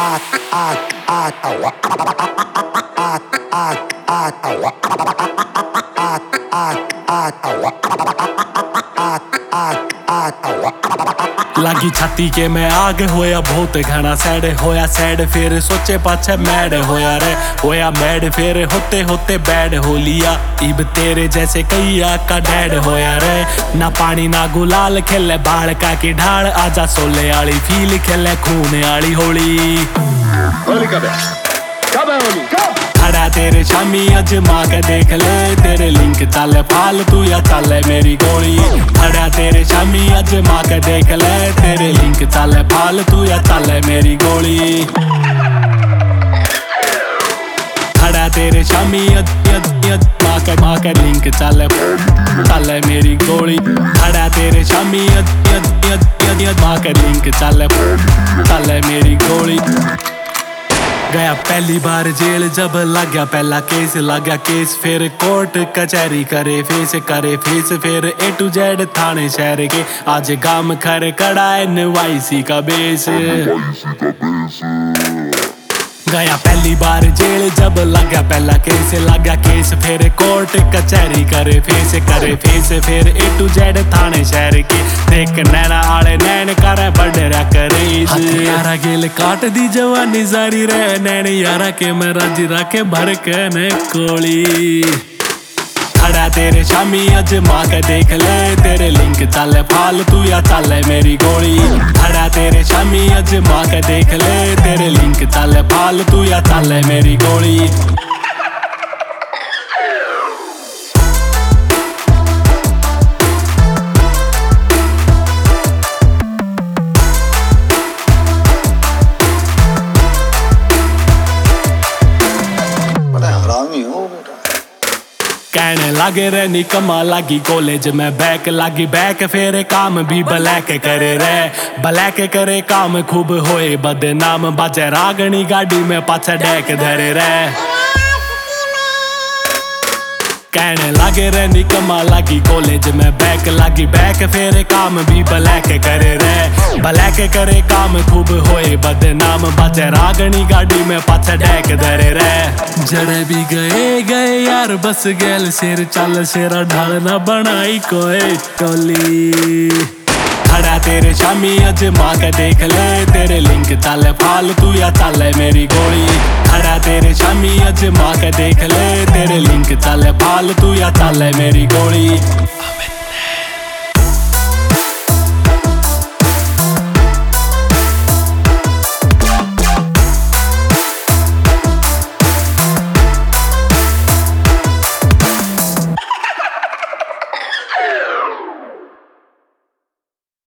लागी छाती के मैं आग होया बहुत घना सैड होया सैड फिर सोचे पाछे मैड होया रे होया मैड फिर होते होते बैड हो लिया इब तेरे जैसे कैया का डैड होया रे ना पानी ना गुलाल खेले बाल का की ढाल आजा सोले आली फील खेले खून आली होली कब है होली खड़ा तेरे शामी अजमा के देख ले तेरे लिंक चल फालतू या चल मेरी गोली खड़ा तेरे शामी अजमा के देख ले तेरे लिंक चल फालतू या चल मेरी गोली खड़ा तेरे शामी माँ के लिंक चल मेरी गोली खड़ा तेरे शामी माँ के लिंक चल मेरी गोली गया पहली बार जेल जब लग गया पहला केस लग गया केस फिर कोर्ट कचहरी करे फेस फिर A to Z थाने शहर के आज गाम खर कड़ा NYC का बेस गया पहली बार जेल जब लग गया पहला केस लग गया केस फिर कोर्ट कचहरी करे फेस फिर A to Z थाने शहर के देख नैना आले नैन करे बड़रा करे यारा गेल काट दी जवानी जारी रहे नैन यारा के मैं राजी रखे भर के ने कोली खड़ा तेरे शामी अजमा के देख ले तेरे लिंक चल फालतू या चल मेरी गोली खड़ा तेरे शामी अजमा के देख ले तेरे लिंक चल फालतू या चल मेरी गोली कहने लगे रे निकमा लागी कॉलेज में बैक लागी बैक फेरे काम भी ब्लैक करे रे ब्लैक करे काम खूब होए बदनाम बाजे रागनी गाड़ी में पाछे डैक धरे रे कहने लगे रे निकमा लागी कॉलेज में बैक लागी बैक फेरे काम भी ब्लैक करे रे ब्लैक करे काम खूब होए बदनाम बाजे रागनी गाड़ी में पाछे डैक धरे रे जड़े भी गए यार बस गेल शेर चल शेरा ढाल ना बनाई कोई टोली खड़ा तेरे शामी अजमा के देख ले तेरे लिंक चल फालतू या चल मेरी गोली खड़ा तेरे शामी अजमा के देख ले तेरे लिंक चल फालतू या चल मेरी गोली।